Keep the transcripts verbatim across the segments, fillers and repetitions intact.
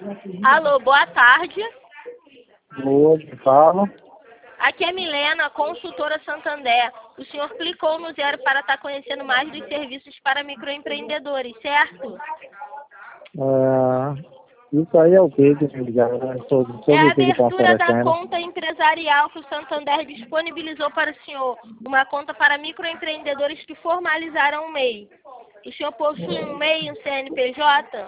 Alô, boa tarde. Boa, fala. Aqui é Milena, consultora Santander. O senhor clicou no zero para estar conhecendo mais dos serviços para microempreendedores, certo? É, isso aí é o que que me ligaram, né? Sobre, É sobre a o que estão abertura da oferecendo. conta empresarial que o Santander disponibilizou para o senhor. Uma conta para microempreendedores que formalizaram o M E I. O senhor possui um M E I, um C N P J?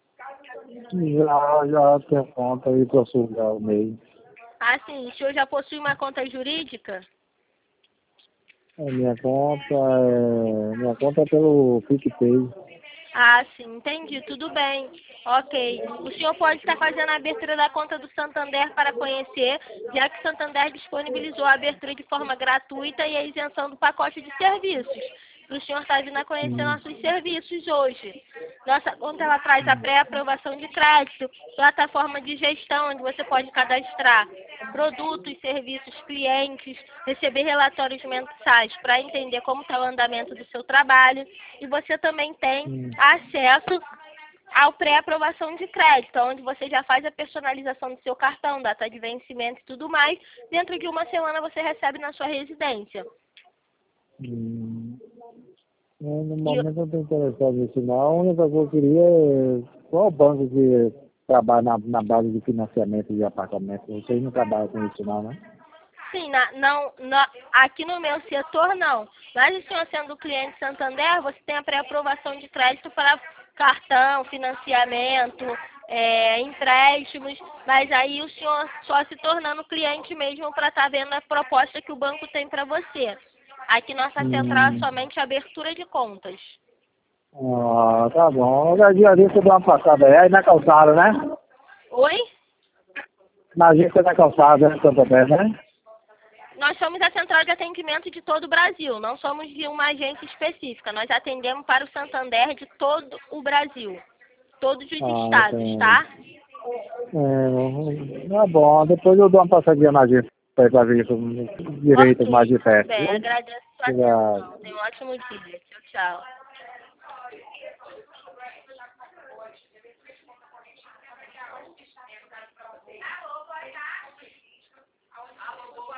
Já, já tenho conta aí para sugar o meio. Ah, sim. O senhor já possui uma conta jurídica? A minha conta é. Minha conta é pelo PicPay. Ah, sim, entendi, tudo bem. Ok. O senhor pode estar fazendo a abertura da conta do Santander para conhecer, já que o Santander disponibilizou a abertura de forma gratuita e a isenção do pacote de serviços. O senhor está vindo a conhecer Hum, nossos serviços hoje. Nossa conta ela traz a pré-aprovação de crédito, plataforma de gestão, onde você pode cadastrar produtos, serviços, clientes, receber relatórios mensais para entender como está o andamento do seu trabalho. E você também tem hum, acesso ao pré-aprovação de crédito, onde você já faz a personalização do seu cartão, data de vencimento e tudo mais. Dentro de uma semana você recebe na sua residência. hum. É, no E momento eu não estou interessado nisso não. A única coisa que eu queria é qual banco que trabalha na, na base de financiamento de apartamento. Vocês não trabalham com isso não, né? sim, na, não, na, aqui no meu setor não. Mas o senhor sendo cliente Santander, você tem a pré-aprovação de crédito para cartão, financiamento, é, empréstimos, mas aí o senhor só se tornando cliente mesmo para estar vendo a proposta que o banco tem para você. Aqui nossa central é Hum. somente abertura de contas. Ah, tá bom. Qualquer dia desse eu dou uma passada aí, aí na calçada, né? Oi? Na agência da calçada, né, Santander, né? Nós somos a central de atendimento de todo o Brasil, não somos de uma agência específica. Nós atendemos para o Santander de todo o Brasil, todos os Ah, estados, entendi. tá? É, tá bom. Depois eu dou uma passadinha na agência pra ver isso direito mais Ok, de tudo perto, bem. viu? Agradeço a sua Obrigado. atenção. Tenha um ótimo dia. Tchau, tchau.